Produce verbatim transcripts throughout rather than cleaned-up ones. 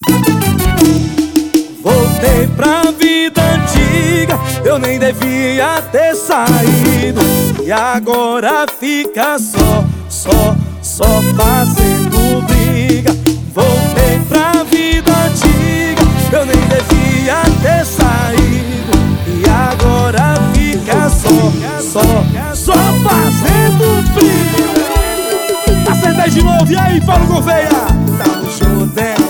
Voltei pra vida antiga, eu nem devia ter saído. E agora fica só, só, só fazendo briga. Voltei pra vida antiga, eu nem devia ter saído. E agora fica só, só, só fazendo briga. Acertei de novo, e aí, Paulo Gouveia? Tamo junto, hein?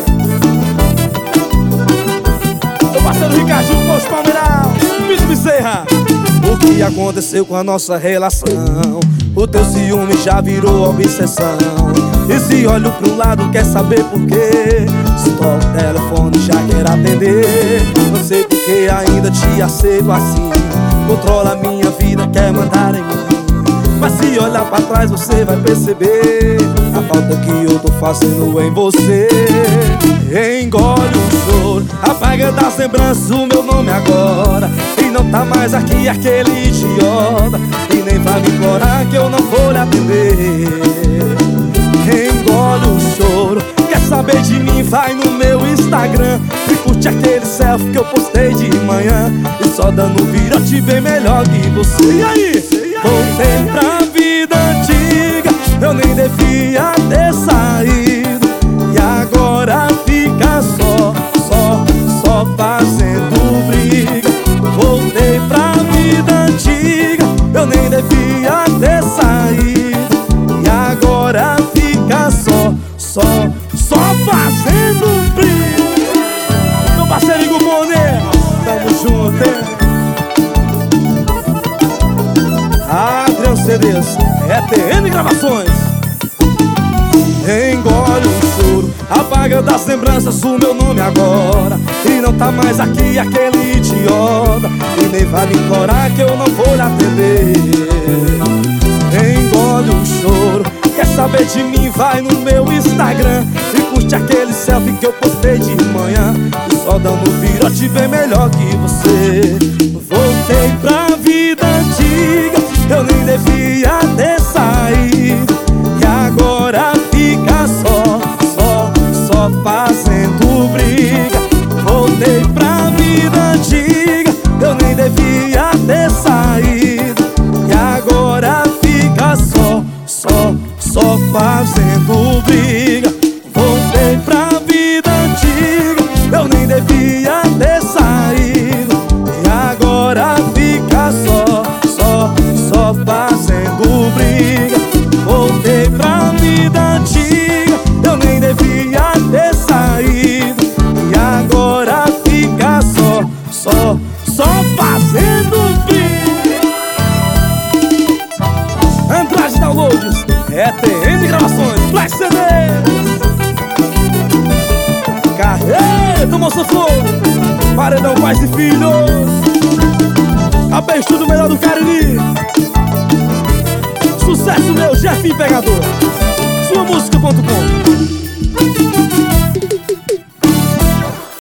Meu parceiro Ricardinho, posto Palmeiral, Vitor Bezerra. O que aconteceu com a nossa relação? O teu ciúme já virou obsessão. E se olho pro lado, quer saber por quê? Se toca o telefone, já quer atender. Não sei por que ainda te aceito assim. Controla a minha vida, quer mandar em mim. Mas se olhar pra trás, você vai perceber a falta que eu tô fazendo em você. Engole o choro, apaga das lembranças o meu nome agora. E não tá mais aqui aquele idiota. E nem vai me implorar que eu não vou lhe atender. Engole o choro, quer saber de mim? Vai no meu Instagram e curte aquele selfie que eu postei de manhã. E só dando virote bem melhor que você. E aí? Voltei pra vida antiga, eu nem devia ter saído. E agora fica só, só, só fazendo briga. Voltei pra vida antiga, eu nem devia ter saído. E agora fica só, só, só fazendo briga. Meu parceiro Igor Monet, tamo junto, hein? Adriano C Ds, é T N Gravações. Engole o choro, apaga das lembranças o meu nome agora. E não tá mais aqui aquele idiota. E nem vai me implorar que eu não vou lhe atender. Engole o choro, quer saber de mim? Vai no meu Instagram e curte aquele selfie que eu postei de manhã. E só dando virote bem melhor que você. Voltei pra vida antiga, eu nem devia ter saído. E agora fica só, só, só fazendo briga. Voltei pra vida antiga, eu nem devia ter saído. E agora fica só, só, só fazendo briga. Voltei pra vida antiga, eu nem devia ter saído. E agora fica só, só, só fazendo briga. Voltei pra vida antiga, eu nem devia ter saído. E agora fica só, só, só fazendo briga. Andrade Downloads, é T N Gravações, Flash C Ds. Carreto, moço flor, Paredão Pais e Filhos. A bem estudo melhor do Cariri.